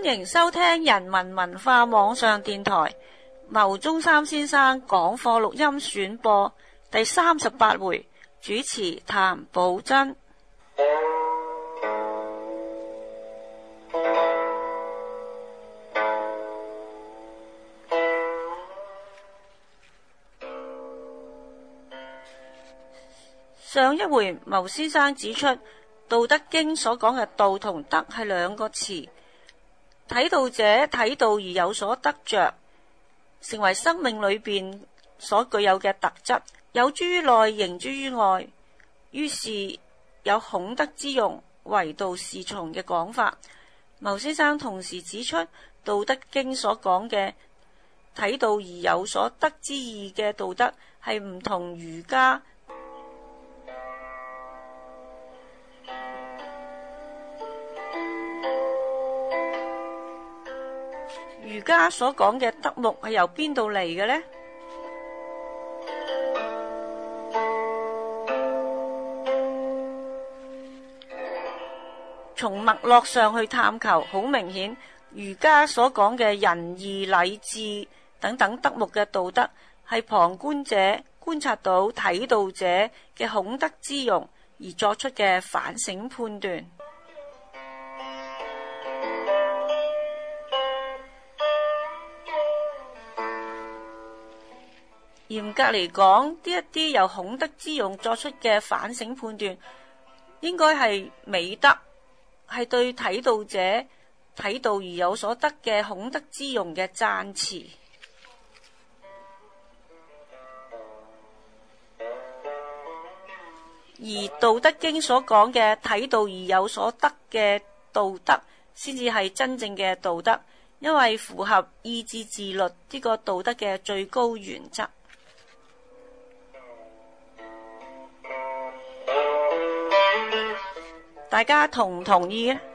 迎收聽人民文化網上電台牟宗三先生講課錄音選播第38回，主持譚寶珍。上一回牟先生指出，《道德經》所講嘅道同德係兩個詞，體道者體道而有所得着，成為生命裏邊所具有嘅特質，有諸於內，形諸於外，於是有孔德之用，唯道是從嘅講法。牟先生同時指出，《道德經》所講嘅體道而有所得之意嘅道德係唔同儒家所講嘅德目係由邊度嚟嘅呢？從脈絡上去探求，好明顯，儒家所講嘅仁義禮智等等德目嘅道德，係旁觀者觀察到體道者嘅孔德之容而作出嘅反省判斷。嚴格嚟講，呢一啲由孔德之用作出嘅反省判斷，應該係美德，係對體道者體道而有所得嘅孔德之用嘅讚詞。而《道德經》所講嘅體道而有所得嘅道德，先至係真正嘅道德，因為符合意志自律呢個道德嘅最高原則。大家同唔同意呢？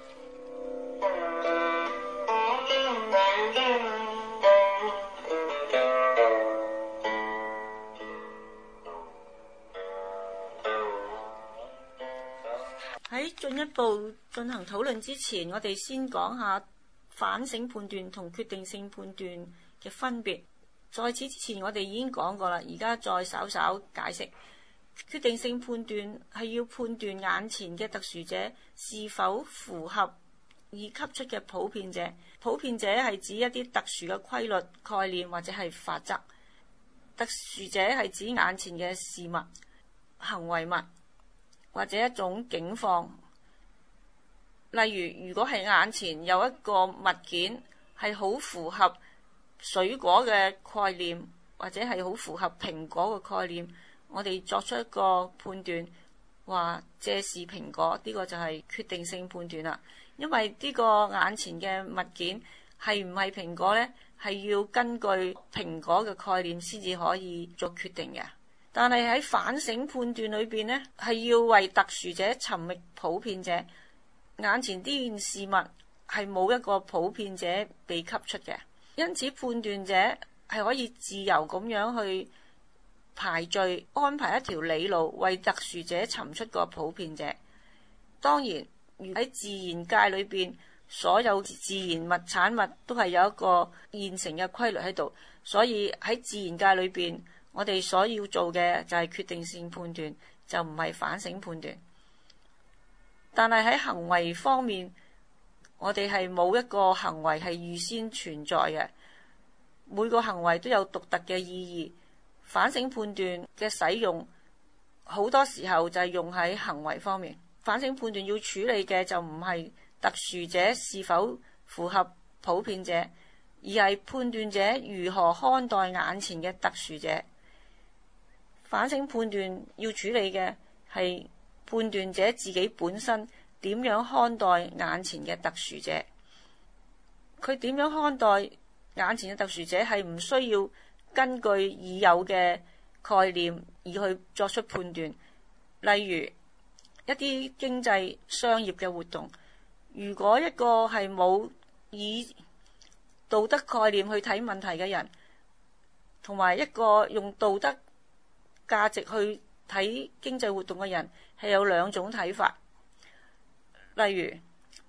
喺進一步進行討論之前，我哋先講下反省判斷同決定性判斷嘅分別。在此之前，我哋已經講過啦，而家再稍稍解釋。決定性判斷係要判斷眼前嘅特殊者是否符合已給出嘅普遍者。普遍者係指一啲特殊嘅規律、概念或者係法則。特殊者係指眼前嘅事物、行為物或者一種境況。例如，如果係眼前有一個物件係好符合水果嘅概念，或者係好符合蘋果嘅概念，我哋作出一個判斷，話這是蘋果，呢個就係決定性判斷啦。因為呢個眼前嘅物件係唔係蘋果呢？係要根據蘋果嘅概念先至可以做決定嘅。但係喺反省判斷裏邊呢，係要為特殊者尋覓普遍者。眼前呢件事物係冇一個普遍者被給出嘅，因此判斷者係可以自由咁樣去排序安排一條理路，為特殊者尋出個普遍者。當然，喺自然界裏邊，所有自然物產物都係有一個現成嘅規律喺度，所以喺自然界裏邊，我哋所要做嘅就係決定性判斷，就唔係反省判斷。但係喺行為方面，我哋係冇一個行為係預先存在嘅，每個行為都有獨特嘅意義。反省判斷嘅使用好多時候就係用喺行為方面。反省判斷要處理嘅就唔係特殊者是否符合普遍者，而係判斷者如何看待眼前嘅特殊者。反省判斷要處理嘅係判斷者自己本身點樣看待眼前嘅特殊者。佢點樣看待眼前嘅特殊者係唔需要根據已有嘅概念而去作出判斷。例如一啲經濟商業嘅活動，如果一個係冇以道德概念去睇問題嘅人，同埋一個用道德價值去睇經濟活動嘅人，係有兩種睇法。例如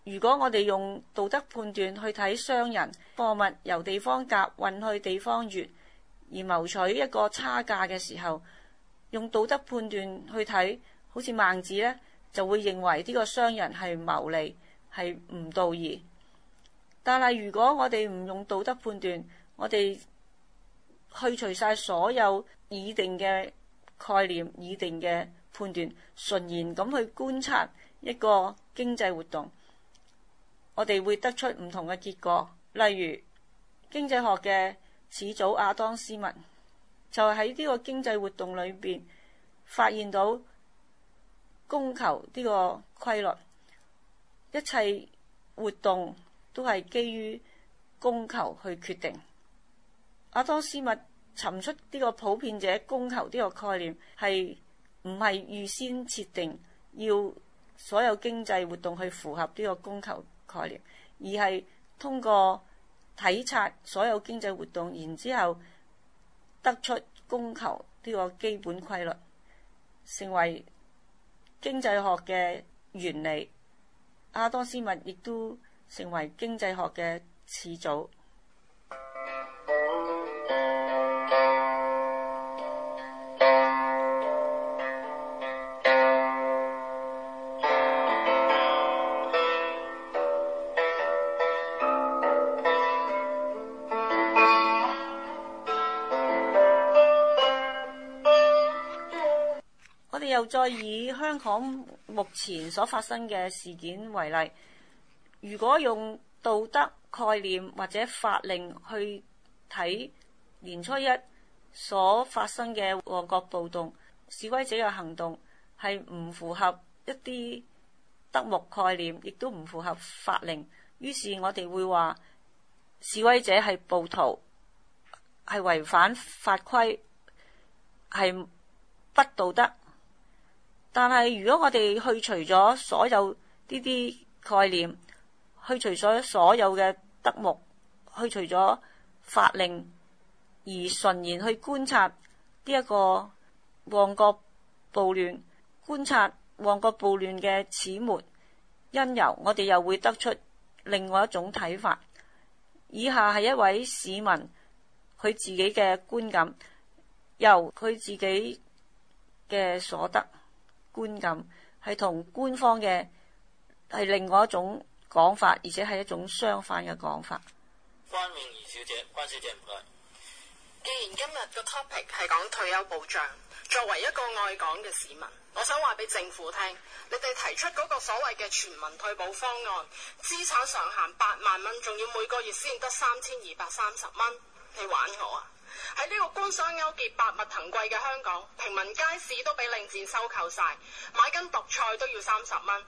如果我哋用道德判斷去睇商人貨物由地方甲運去地方乙而謀取一個差價嘅時候，用道德判斷去睇，好似孟子呢，就會認為呢個商人係牟利，係唔道義。但係如果我哋唔用道德判斷，我哋去除晒所有擬定嘅概念、擬定嘅判斷，純然咁去觀察一個經濟活動，我哋會得出唔同嘅結果。例如經濟學嘅始祖亞當斯密就喺呢個經濟活動裏邊發現到供求呢個規律，一切活動都係基於供求去決定。亞當斯密尋出呢個普遍者供求呢個概念，係唔係預先設定要所有經濟活動去符合呢個供求概念，而係通過體察所有經濟活動，然之後得出供求呢個基本規律，成為經濟學嘅原理。亞當斯密亦都成為經濟學嘅始祖。我哋又再以香港目前所發生嘅事件為例，如果用道德概念或者法令去睇年初一所發生嘅旺角暴動，示威者嘅行動係唔符合一啲德目概念，亦都唔符合法令，於是我哋會話示威者係暴徒，係違反法規，係不道德。但係如果我哋去除咗所有呢啲概念，去除咗所有嘅德目，去除咗法令，而純然去觀察呢一個旺角暴亂，觀察旺角暴亂嘅始末因由，我哋又會得出另外一種睇法。以下係一位市民佢自己嘅觀感，由佢自己嘅所得觀感係同官方嘅係另外一種講法，而且係一種相反嘅講法。 關詠儀小姐，關小姐唔該。 既然今日個 topic 係講退休保障，作為一個愛港嘅市民，我想話俾政府聽，你哋提出嗰個所謂嘅全民退保方案，資產上限8萬蚊，仲要每個月先得3230蚊，你玩我啊？喺呢個官商勾結、百物騰貴嘅香港，平民街市都俾領展收購晒，買斤毒菜都要30蚊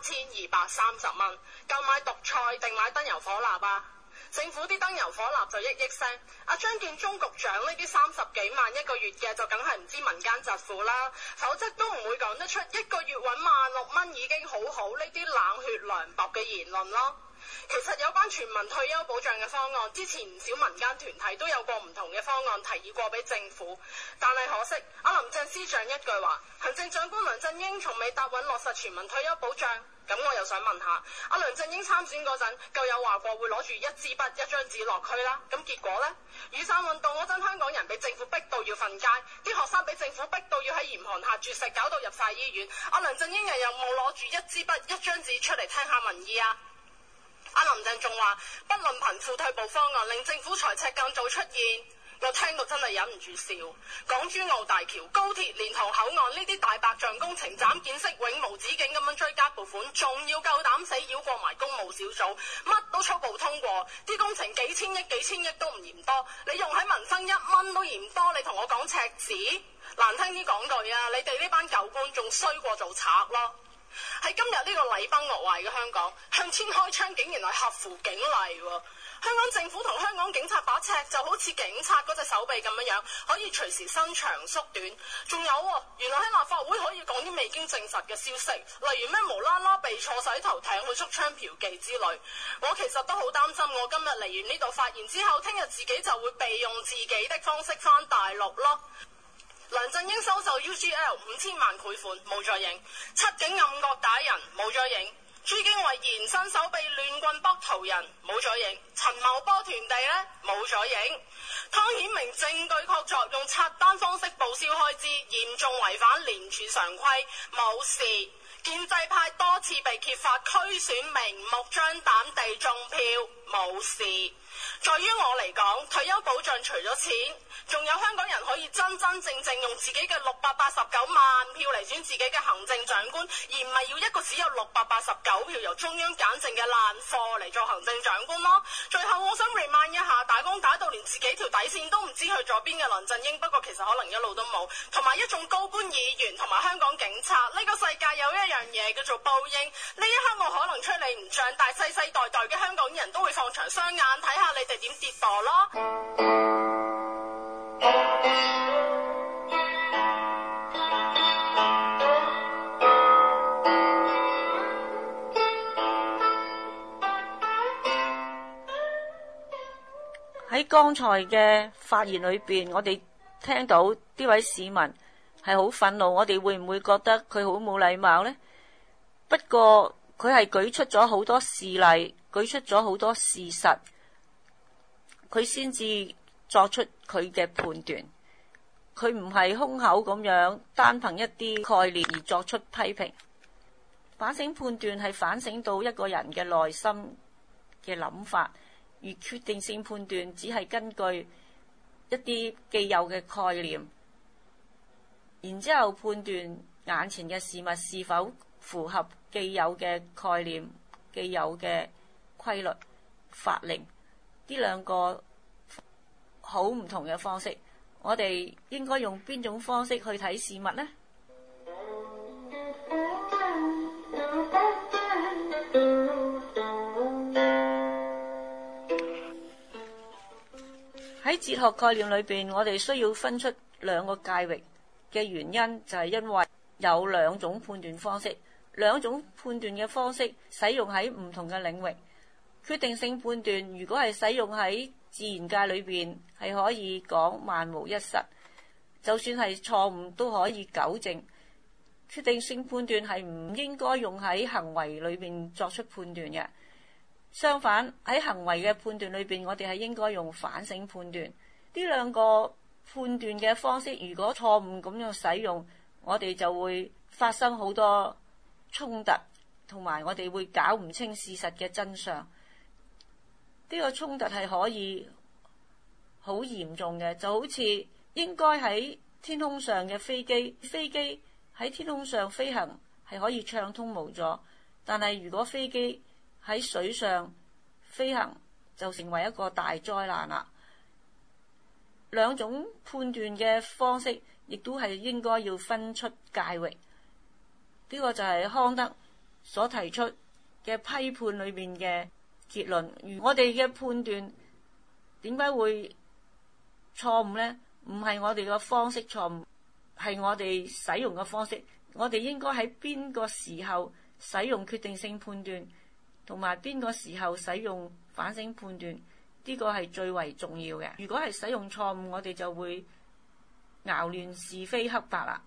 ，3230蚊，夠買毒菜定買燈油火蠟啊？政府啲燈油火蠟就億億聲，阿張建宗局長呢啲30幾萬一個月嘅就梗係唔知民間疾苦啦，否則都唔會講得出一個月揾16蚊已經好好呢啲冷血涼薄嘅言論咯。其實有關全民退休保障嘅方案，之前唔少民間團體都有過唔同嘅方案提議過俾政府，但係可惜阿林鄭司長一句話，行政長官梁振英從未答允落實全民退休保障。咁我又想問下，阿梁振英參選嗰陣夠有話過會攞住一支筆一張紙落區啦，咁結果呢？雨傘運動嗰陣香港人俾政府逼到要瞓街，啲學生俾政府逼到要喺嚴寒下絕食，搞到入晒醫院，阿梁振英又有冇攞住一支筆一張紙出嚟聽下民意啊？阿林鄭仲話不論貧富退保方案令政府財赤更早出現，我聽到真係忍唔住笑。港珠澳大橋、高鐵、蓮塘口岸呢啲大白象工程斬件式永無止境咁樣追加撥款，仲要夠膽死繞過埋公務小組，乜都初步通過，啲工程幾千億都唔嫌多，你用喺民生1蚊都嫌多，你同我講赤字？難聽啲講句啊，你哋呢班舊官仲衰過做賊咯。喺今日呢個禮崩樂壞嘅香港，向天開槍竟然係合乎警例喎。香港政府同香港警察把尺就好似警察嗰隻手臂咁樣，可以隨時伸長縮短。仲有原來喺立法會可以講啲未經證實嘅消息，例如咩無啦啦被錯洗頭艇去捉槍嫖妓之類。我其實都好擔心，我今日嚟完呢度發言之後，聽日自己就會被用自己的方式返大陸咯。梁振英收受 UGL 5000萬賄款冇再影，七警暗角打人冇再影， 朱經緯延伸手臂亂棍卜途人冇咗影，陳茂波團地呢冇咗影，湯顯明證據確鑿用刷單方式報銷開支，嚴重違反廉署常規，冇事。建制派多次被揭發區選明目張膽地中票，冇事。在於我嚟講，退休保障除咗錢，仲有香港人可以真真正正用自己嘅689萬票嚟選自己嘅行政長官，而唔係要一個只有689票由中央揀剩嘅爛貨嚟做行政長官咯。最後我想 remind 一下，打工打到連自己條底線都唔知去咗邊嘅梁振英，不過其實可能一路都冇，同埋一眾高官議員同埋香港警察，呢個世界有一樣嘢叫做報應。呢一刻我可能吹你唔脹，但世世代代嘅香港人都會放長雙眼睇下你哋點跌墮咯。 喺剛才嘅發言裏邊，我哋聽到呢位市民係好憤怒，我哋會唔會覺得佢好冇禮貌呢？不過佢係舉出咗好多事例，舉出咗好多事實，佢先至作出佢嘅判斷。佢唔係空口咁樣單憑一啲概念而作出批評。反省判斷係反省到一個人嘅內心嘅諗法，而決定性判斷只係根據一啲既有嘅概念，然之後判斷眼前嘅事物是否符合既有嘅概念、既有嘅規律、法令。呢兩個好唔同嘅方式，我哋應該用邊種方式去睇事物呢？喺哲學概念裏邊，我哋需要分出兩個界域嘅原因，就係因為有兩種判斷方式，兩種判斷嘅方式使用喺唔同嘅領域。決定性判斷如果係使用喺自然界裏邊，係可以講萬無一失，就算係錯誤都可以糾正。決定性判斷係唔應該用喺行為裏邊作出判斷嘅。相反，喺行為嘅判斷裏邊，我哋係應該用反省判斷。呢兩個判斷嘅方式如果錯誤咁樣使用，我哋就會發生好多衝突，同埋我哋會搞唔清事實嘅真相。呢個衝突係可以好嚴重嘅，就好似應該喺天空上嘅飛機喺天空上飛行係可以暢通無阻，但係如果飛機喺水上飛行就成為一個大災難啦。兩種判斷嘅方式亦都係應該要分出界域。呢個就係康德所提出嘅批判裏面嘅結論。我哋嘅判斷點解會錯誤呢？唔係我哋嘅方式錯誤，係我哋使用嘅方式。我哋應該喺邊個時候使用決定性判斷，同埋邊個時候使用反省判斷，呢個係最為重要嘅。如果係使用錯誤，我哋就會淆亂是非黑白啦。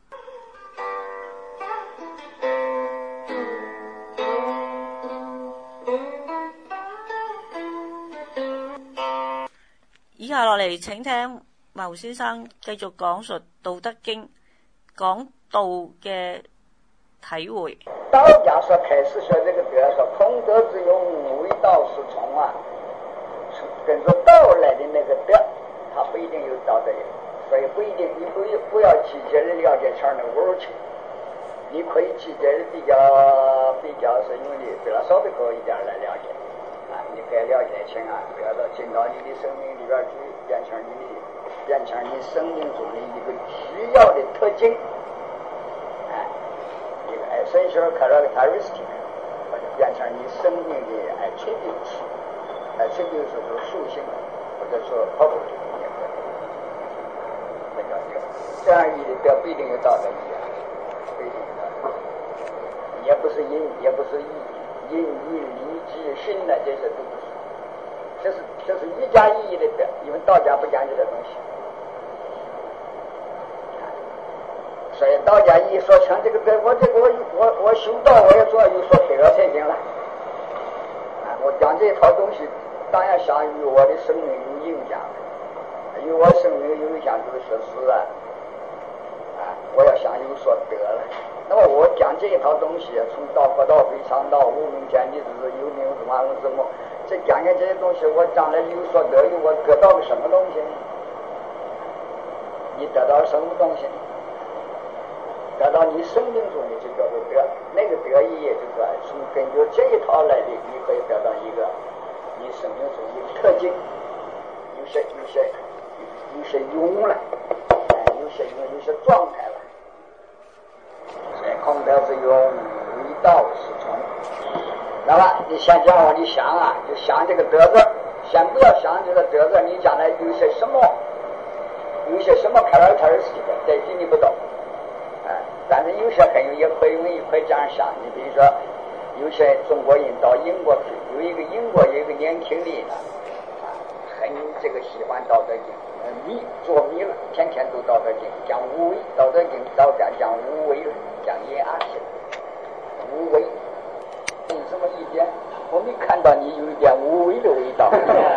以下落嚟請聽牟先生繼續講述《道德經》，講道嘅體會。 道家所開始說這個德，說孔德之用，為道是從啊，跟着道來的那個德，它不一定有道德的，所以不一定，你不要直接的了解前的味情，你可以直接的比較是用的比他稍微高一點來了解啊，你該了解清啊，不要到進到你的生命裏邊去，變成你生命中的一個需要的特徵。essential characteristic， 或者變成你生命的 attributes 是屬性，或者說 property 也可以。那叫這樣義的德不一定有道德義啊，不一定有道德義，也不是仁，也不是義，仁義禮智信的這些都不是，這是一加一義的德，因為道家不講這個東西。 所以道家一说像这个德，我修道我也主要有说德才行了。我讲这套东西，当然想与我的生命有影响，与我生命有影响就是说是我要想有所得了。那么我讲这一套东西，从道佛道非常道，无名见地之有名之万物之母，这讲这些东西，我将来有所得，我得到个什么东西呢？你得到什么东西？得到你生命中的就叫做德，那个德意也就是从根据这一套来的，你可以得到一个你生命中的特性，有些用了，有些状态了。所以空德之用，为道是从。那么你先讲你想就想这个德字，先不要想这个德字，你将来有些什么 characteristic 在心里不懂。但是有些朋友也可以容易这样想，你比如说有些中国人到英国去，有一个英国有一个年轻人很这个喜欢道德经，做迷了，天天读道德经，讲无为，道德经道家讲无为了，讲严阿性无为，有什么意见？我没看到你有一点无为的味道。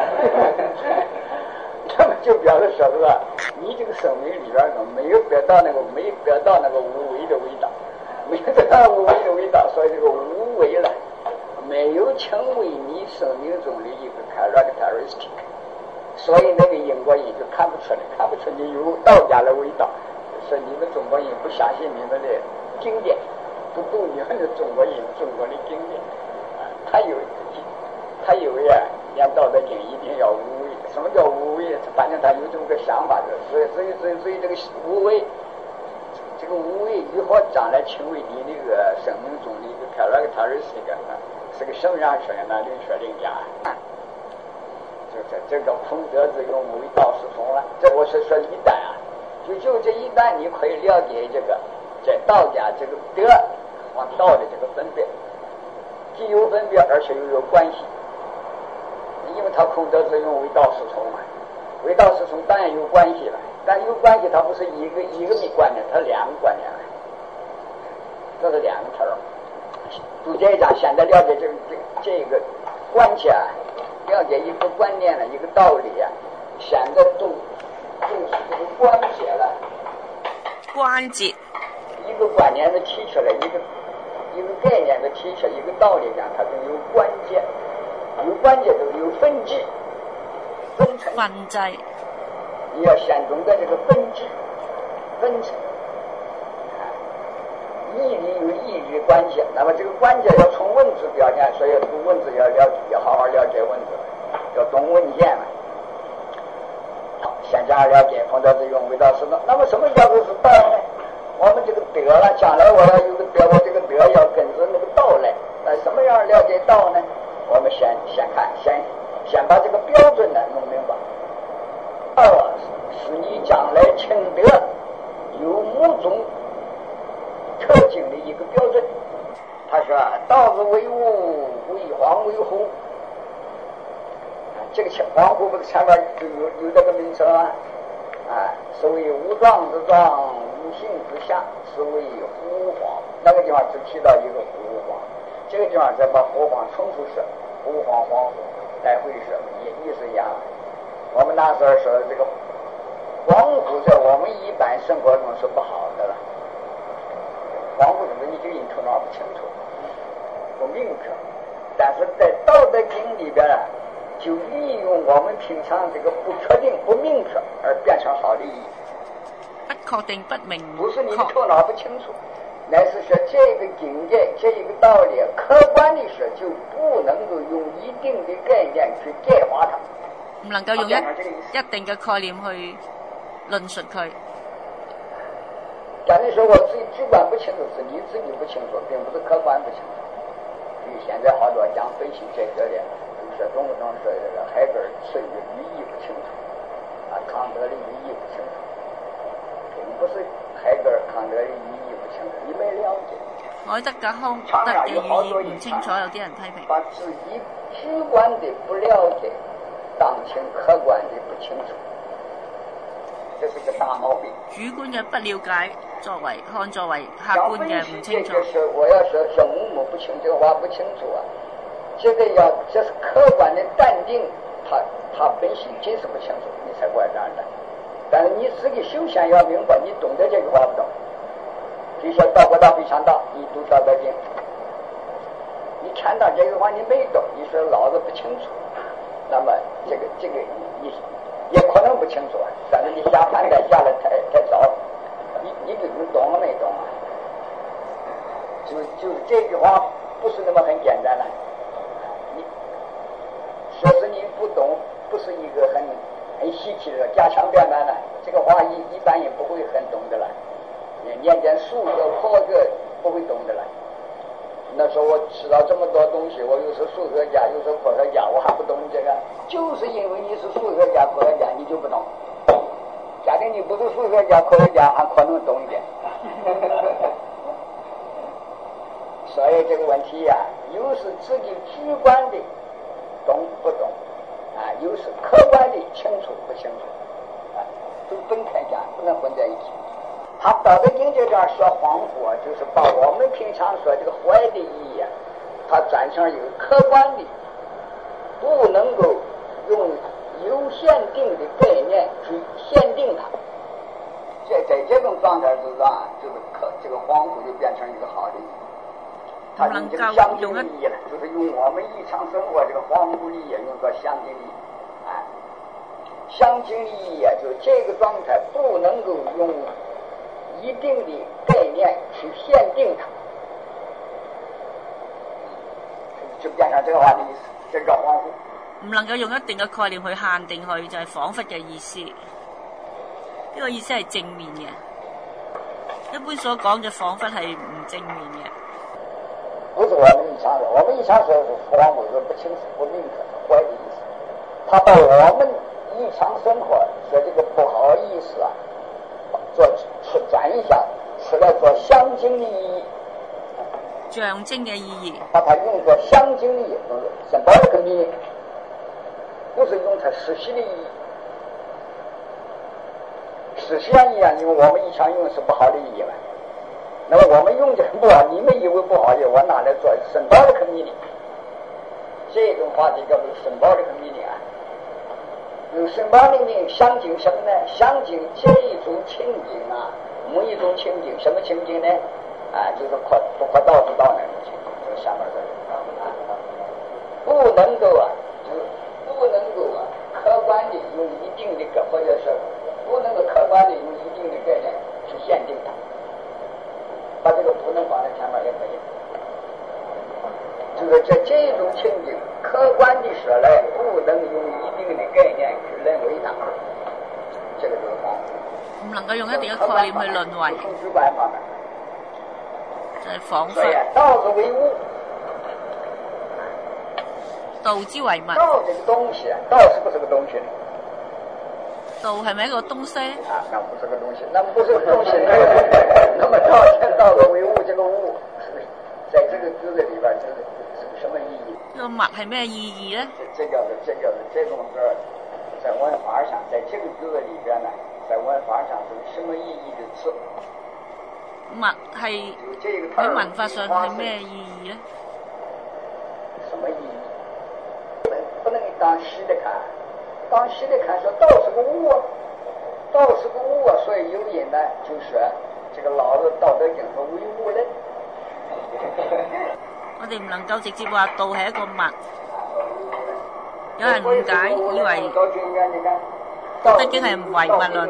那么就表示说你这个生命里边没有得到那个无为的味道，没有得到无为的味道，所以这个无为了没有成为你生命中的一个 characteristic， 所以那个英国人就看不出你有道家的味道，所以你们中国人不相信你们的经典，不读你们的中国的经典，他以为念道德经一定要无为。什么叫无为？反正他有这么个想法，所以这个无为，这个无为以后将来成为你那个生命中的一个characteristic，是个什么样学呢？另说另讲。这个空德之用，为道是从了。这我是说一旦就这一旦你可以了解这个在道家这个德和道的这个分别，既有分别，而且又有关系。因为它空德之用，为道是从嘛，为道是从当然有关系了，但有关系它不是一个观念，它两个观念了，这是两个头。就这一章现在了解这个关系了解一个观念了，一个道理现在都是这个关节了， 关节一个观念的提出来，一个概念的提出来，一个道理讲，它都有关节。有关节都有分支，分层。你要先懂得这个分支、分层。义理有义理的关系，那么这个关节要从文字表现，所以读文字要好好了解文字，要懂文献嘛。好，先这样了解空德之用，为道是道。那么什么叫做是道呢？我们这个德了，将来我要有个德，我这个德要跟着那个道来。那什么样了解道呢？我们先看，先把这个标准呢弄明白。道是你将来成德有某种特性的一个标准。他说道之为物，为皇为乎。这个皇乎不是前面有这个名称是为无状之状，无形之象，是为胡皇。那个地方只提到一个胡皇。这个地方再把胡皇重复说，胡皇皇乎，再会说，意思一样。我们那时候说这个皇乎在我们一般生活中是不好的了。皇乎什么？你这个人头脑不清楚，不明确。但是在《道德经》里边就利用我们平常这个不确定、不明确，而变成好的意义。 不确定、不明确， 不是你的头脑不清楚。乃是说这个境界，这一个道理，客观的说就不能够用一定的概念去概化它， 唔能夠用一定嘅概念去論述佢。 假如說我自己主觀不清楚，是你自己不清楚，並不是客觀不清楚。所以現在好多講分析哲學的，就說動不動說這個海格爾詞語語義不清楚，康德的語義不清楚，並不是海格爾、康德的語義不清楚，你沒了解。 海德格康德嘅語義唔清楚，有啲人批評。 把自己主觀的不了解當成客觀的不清楚，這是個大毛病。 主觀嘅不了解作為客觀嘅唔清楚。 就是我要说某某不清，这个话不清楚啊。这是客观的淡定，他本性就是不清楚，你才怪这样的。但是你自己首先要明白，你懂得这个话不懂。就说道过道非常道，你读道德经，你看到这个话你没懂，你说老子不清楚，那么这个你也可能不清楚啊。但是你下判断下来太早，你究竟懂了没懂啊？就是这句话不是那么很简单的。你说是你不懂，不是一个很稀奇的加强辩论的，这个话一般也不会很懂的了。念点数学、科学不会懂的了。那时候我知道这么多东西，我又是数学家又是科学家，我还不懂这个，就是因为你是数学家、科学家，你就不懂。假定你不是数学家、科学家，还可能懂一点。所以这个问题呀，又是自己主观的懂不懂啊，又是客观的清楚不清楚啊，都分开讲，不能混在一起。他《道德经》这段说黄火，就是把我们平常说这个坏的意义啊，他转成一个客观的，不能够用有限定的概念去限定它。在这种状态之上，这个黄火就变成一个好的意义。它用这个相近利益了，就是用我们日常生活这个黄火利益用作相近利益，啊，相近利益啊，就这个状态不能够用一定的概念去限定它，就變成這個話的意思，這叫恍惚。 唔能夠用一定嘅概念去限定佢，就係彷彿嘅意思。呢個意思係正面嘅，一般所講嘅彷彿係唔正面嘅。 不是我們日常說，我們日常說是恍惚，是不清楚、不明確、壞的意思。他把我們日常生活說這個不好意思啊，轉一下，出來做象徵的意義。 象徵嘅意義。 把它用作象徵的意義，symbolic meaning，不是用它實際的意義。實際上一樣，因為我們日常用的是不好的意義嘛。那麼我們用這個不好，你們以為不好意思，我拿來做symbolic meaning。這種話題叫做symbolic meaning啊。有symbolic meaning象徵什麼呢？象徵這一種情景啊，某一種情景，什麼情景呢？啊，就是不可道之道那种情景，就是下面这个不能够啊，就是不能够啊，客观的用一定的或者是不能够客观的用一定的概念去限定它。把这个不能放在前面也可以，就是这种情景，客观的说来，不能用一定的概念去认为它，这个就是方法。 唔能夠用一定嘅概念去論為， 從主觀方面， 就係彷彿。 道之為物， 道之為物。 道這個東西，道是不是個東西呢？ 道係咪一個東西？ 啊，那不是個東西，那不是個東西。那麼道之為物，這個物是不是在這個字裡邊，這是什麼意義？ 呢個物係咩意義呢？ 這叫做這種字，在文法上，在這個字裡邊呢，在文法上是什麼意義的詞？ 物係喺文法上係咩意義呢？ 什麼意義？不能當虛的看，當虛的看說道是個物，道是個物，所以有人呢就說這個老子《道德經》是唯物論。 我哋唔能夠直接話道係一個物，有人誤解以為《道德經》係唯物論。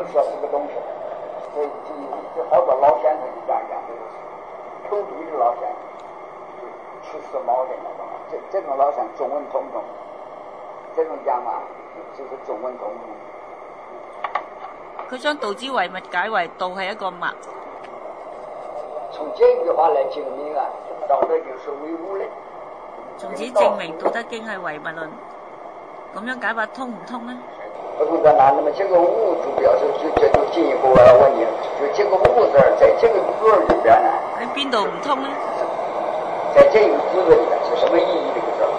所以好多老先生就這樣講，口讀的老先生，吃死貓的那種，這種老先生中文通通，這種講嘛就是中文通通。佢將道之為物解為道係一個物。從這句話來證明啊，道德經是唯物論。從此證明《道德經》係唯物論，咁樣解法通唔通呢？不通在哪？那麼這個物就表示就進一步我要問你，就這個物字在這個字裏邊呢？喺邊度唔通呢？在這個字裏邊是什麼意義？這個字？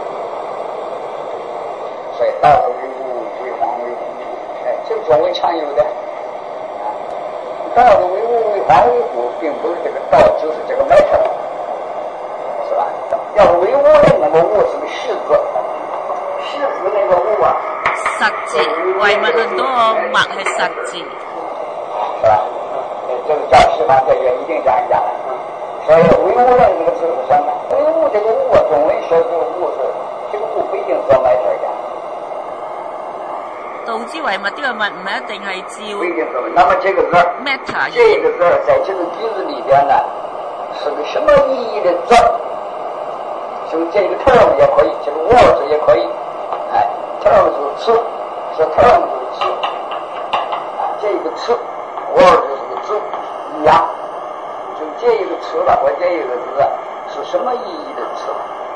所以道是為物，為皇為物，哎，這個中文常有的。道道的为物为皇为虎，并不是这个道就是这个 matter， 是吧？要是为物论，那么物是个实字，实字那个物啊， 實字，唯物論嗰個物係實字， 是吧？这个叫西方哲学一定这样讲。所以唯物论这个字是什么？唯物这个物啊，中文说这个物是这个物不一定是 matter 讲。 道之唯物呢個物唔係一定係照不一定是。那么这个字 matter 这个字在这个句子里边呢，是个什么意义的字？就这个 term 也可以，这个 word 也可以。哎 ，term 是词，是 term 是词，这个词 word 是个字一样。就这一个词了和这一个字是什么意义的词？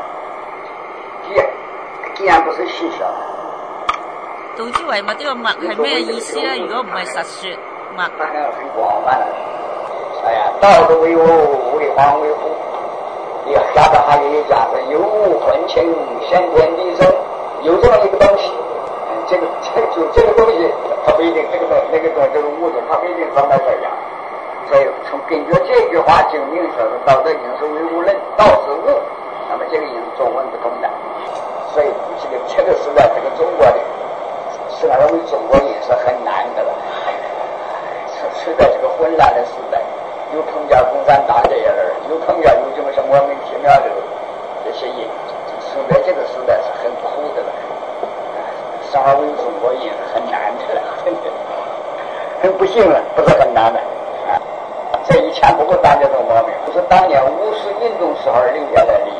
既然不是虚设。 道之唯物呢個物係咩意思咧？如果唔係實說物， 当然很广泛了。哎呀，道的为物，为皇为虎。下边还有一讲是有物混清，先天地生，有这么一个东西。这个东西，它不一定这个那个这个物质，它不一定放在这样。所以从根据这句话证明说是道德因是为物论，道是物，那么这个因是中文不同的。所以这个时代，这个中国的。是认为中国也是很难的了，是在这个混乱的时代，又碰见共产党这些人，又碰见有这么些莫名其妙的这些人，是在这个时代是很苦的了。生而为中国也是很难的了，很不幸了，不是很难的。这以前不过大家都毛病，不是当年五四运动时候留下来的。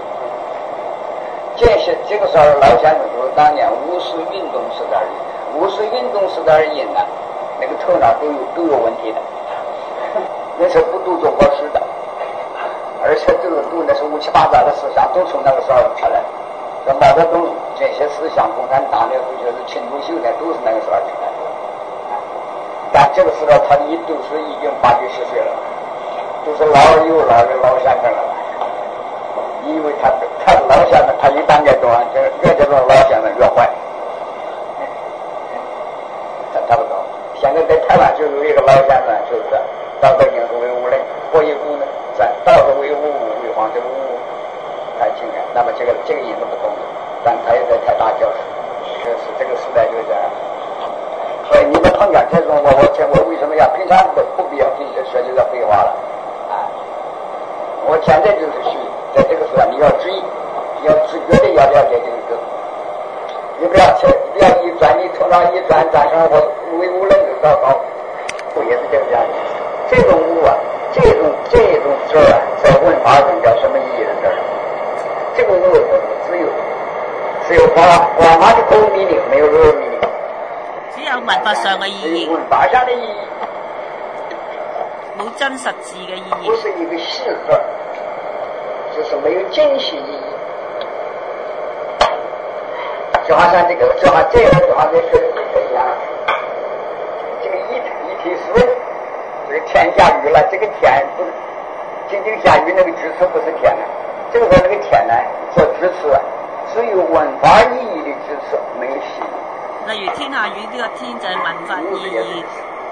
这个时候老先生说，当年五四运动时代的人呢，那个头脑都有问题的，那是不读中国史的，而且这个读那是乌七八糟的思想，都从那个时候出来。这毛泽东这些思想，共产党的或者是陈独秀的，都是那个时候出来的。但这个时候他都是已经80、10岁了，都是老而又老的老先生了。因为他是老先生，他一旦越多，越这种老先生越坏。他不懂。现在在台湾就有一个老先生，就是道德因是为物论，何以故呢？道是为物，为皇这个物太清远。那么这个因是不同的，但他也在台大教书，是这个时代就是这样。所以你们碰见这种，我为什么要平常不必要听说这个废话了啊？我现在就是去。在这个时候，你要注意，要自觉的要了解这个字，你不要一转，你头脑一转上我唯物论就糟糕，不也是这个样子？这种物啊，这种字啊，在文法中叫什么意义的字？这个物只有光马的口命令，没有肉命令， 只有文法上嘅意義， 文法上的意義， 冇真實字嘅意義， 不是一個實字。就是没有真实意义，就好像这个就好像这是一样，这个一体思维，这个天下雨了，这个天不是仅仅下雨，那个支词不是天呢，这个时候那个天呢做支词，只有文化意义的支词，没有实义。 例如天下雨呢個天就係文化意義。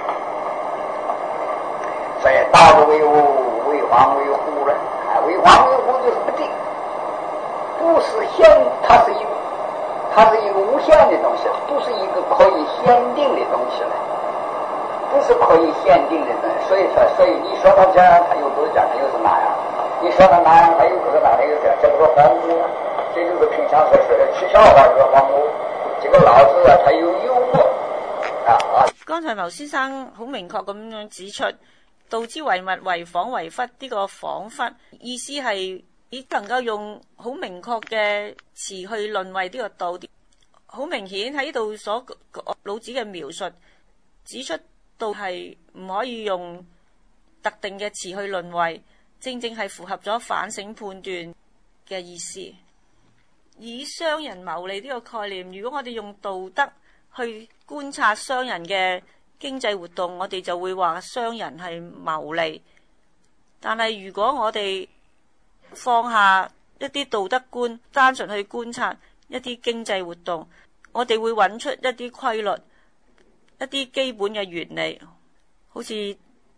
所以道的为物，为皇为虎了。为皇为虎就是不定，不是限，它是一个无限的东西，不是一个可以限定的东西了，不是可以限定的东西。所以你说它这样，它又不是这样，它又是那样；你说它那样，它又不是那样，又这样。这不是荒谬吗？这就是平常所说的取笑话，就是荒谬。这个老子啊，他有幽默啊。 剛才劉先生好明確咁樣指出。道之唯物，為恍為惚，呢個恍惚意思係已能夠用好明確嘅詞去論為呢個道。好明顯喺呢度所老子嘅描述指出，道係唔可以用特定嘅詞去論為，正正係符合咗反省判斷嘅意思。以商人牟利呢個概念，如果我哋用道德去觀察商人嘅經濟活動，我哋就會話商人係牟利。但係如果我哋放下一啲道德觀，單純去觀察一啲經濟活動，我哋會揾出一啲規律，一啲基本嘅原理，好似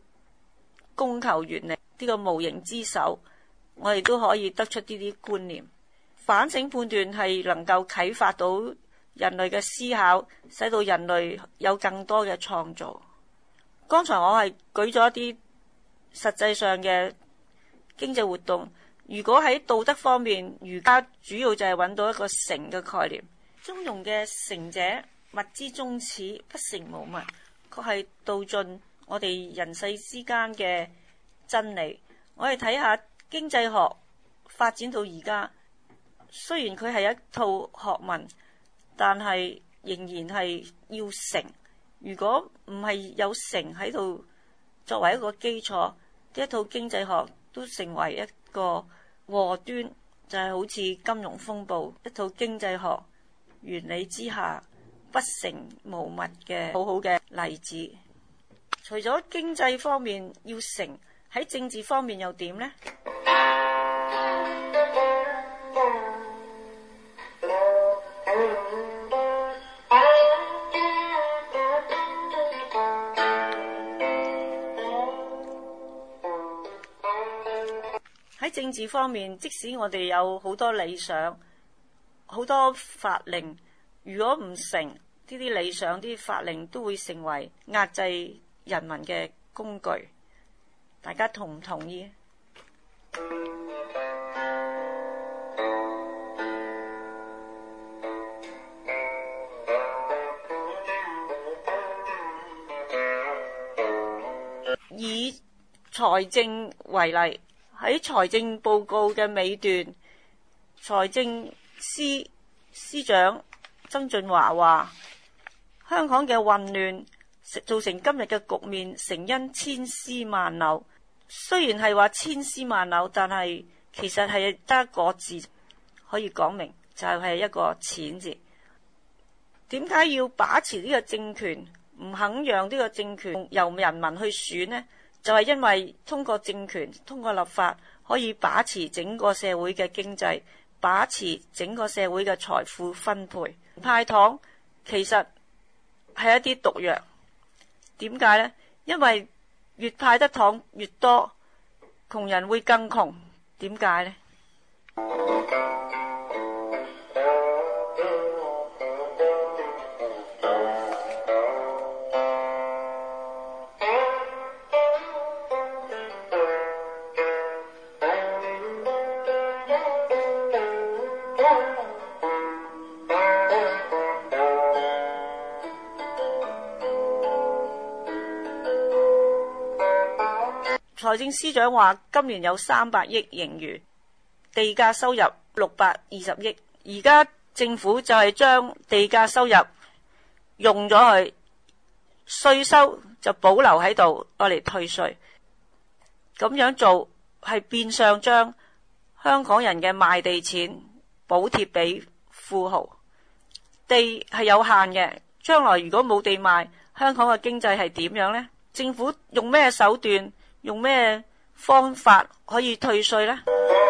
供求原理呢個無形之手，我哋都可以得出呢啲觀念。反省判斷係能夠啟發到人類嘅思考，使到人類有更多嘅創造。剛才我係舉咗一啲實際上嘅經濟活動。如果喺道德方面，儒家主要就係揾到一個誠嘅概念。中庸嘅誠者，物之中始，不誠無物，確係道盡我哋人世之間嘅真理。我哋睇下經濟學發展到而家，雖然佢係一套學問，但係仍然係要誠。如果唔係有誠喺度作為一個基礎，呢一套經濟學都成為一個禍端，就係好似金融風暴一套經濟學原理之下不誠無物嘅好好嘅例子。除咗經濟方面要誠，喺政治方面又點呢？喺政治方面，即使我哋有好多理想、好多法令，如果唔成呢啲理想、啲法令，都會成為壓制人民嘅工具。大家同唔同意？以財政為例。喺財政報告嘅尾段，財政司司長曾俊華話：香港嘅混亂造成今日嘅局面，成因千絲萬縷。雖然係話千絲萬縷，但係其實係得一個字可以講明，就係一個錢字。點解要把持呢個政權，唔肯讓呢個政權由人民去選呢？就係因為通過政權、通過立法，可以把持整個社會嘅經濟，把持整個社會嘅財富分配。派糖其實係一啲毒藥。點解呢？因為越派得糖越多，窮人會更窮。點解呢？財政司長話今年有300億盈餘，地價收入620億。而家政府就係將地價收入用咗去，稅收就保留喺度，攞嚟退稅。咁樣做係變相將香港人嘅賣地錢補貼俾富豪。地係有限嘅，將來如果冇地賣，香港嘅經濟係點樣呢？政府用咩手段？用咩方法可以退稅呢？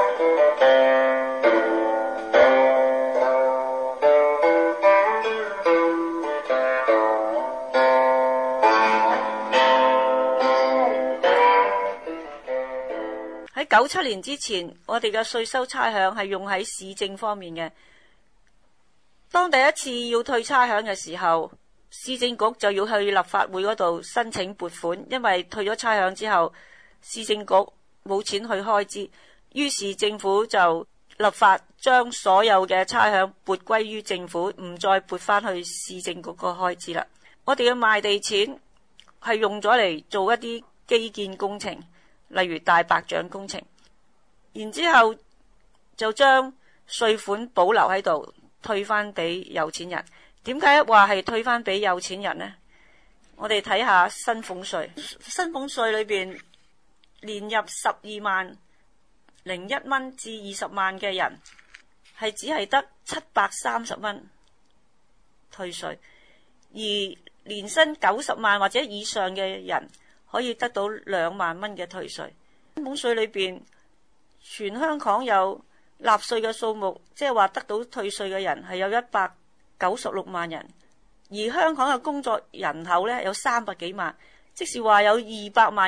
喺97年之前，我哋嘅稅收差餉係用喺市政方面嘅。當第一次要退差餉嘅時候，市政局就要去立法會嗰度申請撥款，因為退咗差餉之後，市政局冇錢去開支，於是政府就立法將所有嘅差餉撥歸於政府，唔再撥返去市政局個開支啦。我哋嘅賣地錢係用咗嚟做一啲基建工程，例如大白象工程，然之後就將稅款保留喺度，退返俾有錢人。點解話係退返俾有錢人呢？我哋睇下薪俸稅，薪俸稅裏邊年入12.01萬至20萬嘅人係只係得730蚊退稅，而年薪90萬或者以上嘅人可以得到2萬蚊嘅退稅。薪俸稅裏邊全香港有納稅嘅數目，即係話得到退稅嘅人係有196萬人，而香港嘅工作人口呢有300幾萬，即是話有200萬人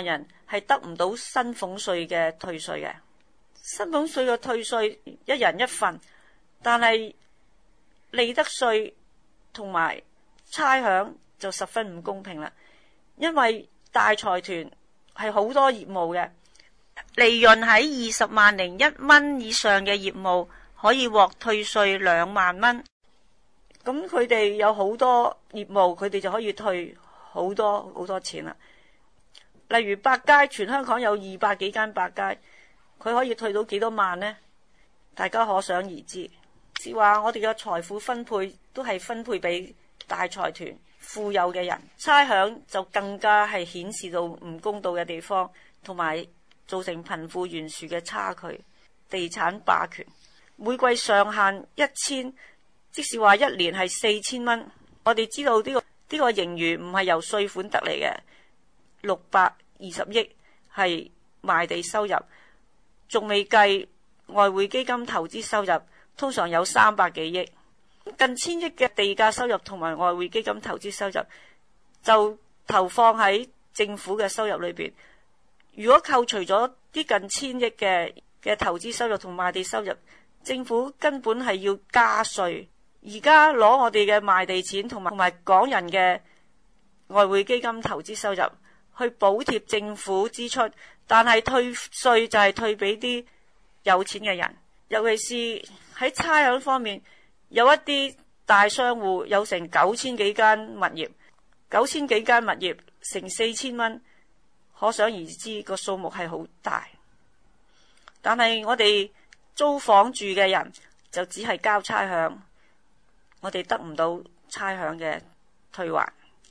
係得唔到薪俸稅嘅退稅嘅。薪俸稅嘅退稅一人一份，但係利得稅同埋差餉就十分唔公平啦。因為大財團係好多業務嘅，利潤喺20萬零1蚊以上嘅業務可以獲退稅2萬蚊。咁佢哋有好多業務，佢哋就可以退好多錢啦。例如百佳，全香港有200幾間百佳，佢可以退到幾多萬呢？大家可想而知。是話我哋嘅財富分配都係分配俾大財團富有嘅人，差餉就更加係顯示到唔公道嘅地方，同埋造成貧富懸殊嘅差距。地產霸權，每季上限1000，即是話一年係4000蚊。我哋知道呢個盈餘唔係由稅款得嚟嘅，620億係賣地收入，仲未計外匯基金投資收入，通常有300幾億。近1000億嘅地價收入同埋外匯基金投資收入就投放喺政府嘅收入裏邊。如果扣除咗啲近1000億嘅投資收入同賣地收入，政府根本係要加稅。而家攞我哋嘅賣地錢同埋港人嘅外匯基金投資收入去補貼政府支出，但係退稅就係退俾啲有錢嘅人。尤其是喺差餉方面，有一啲大商戶有成9000幾間物業，9000幾間物業成4000蚊，可想而知個數目係好大。但係我哋租房住嘅人就只係交差餉，我哋得唔到差餉嘅退還。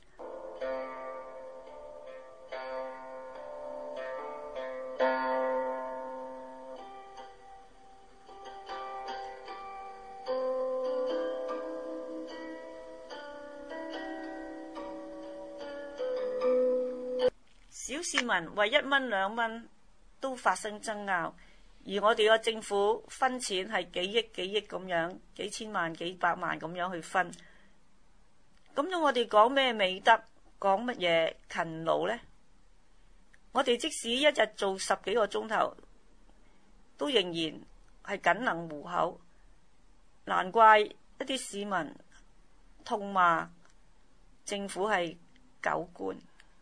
小市民為1蚊2蚊都發生爭拗，而我哋個政府分錢係幾億咁樣，幾千萬幾百萬咁樣去分。咁樣我哋講咩美德，講乜嘢勤勞呢？我哋即使一日做10幾個鐘頭，都仍然係僅能糊口。難怪一啲市民痛罵政府係狗官。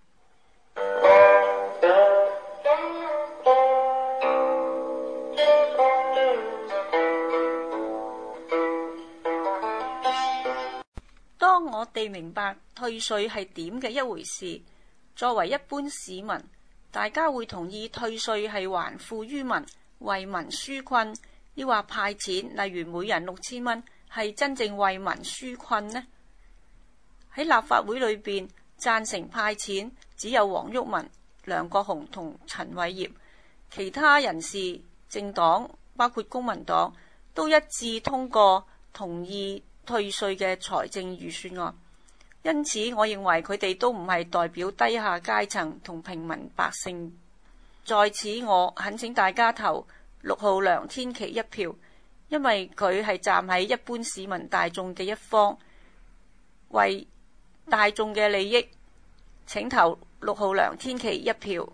當我哋明白退稅係點嘅一回事，作為一般市民，大家會同意退稅係還富於民，為民紓困，抑或派錢，例如每人6000蚊，係真正為民紓困呢？喺立法會裏邊贊成派錢只有黃毓民、梁國雄同陳偉業，其他人士政黨包括公民黨都一致通過同意退稅嘅財政預算案。因此我認為佢哋都唔係代表低下階層同平民百姓。在此我懇請大家投6號梁天琦一票，因為佢係站喺一般市民大眾嘅一方，為大眾嘅利益，請投6號梁天琦一票。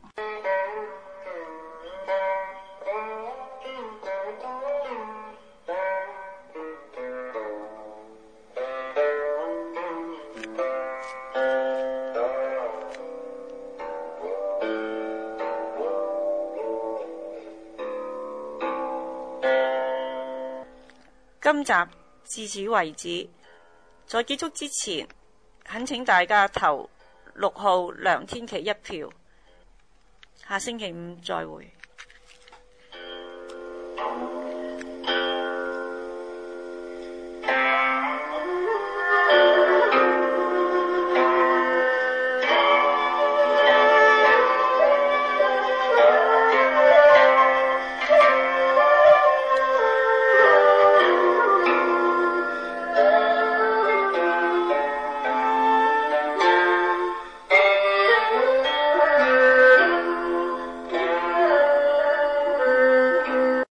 今集至此為止，在結束之前，懇請大家投6號梁天琦一票。下星期5再會。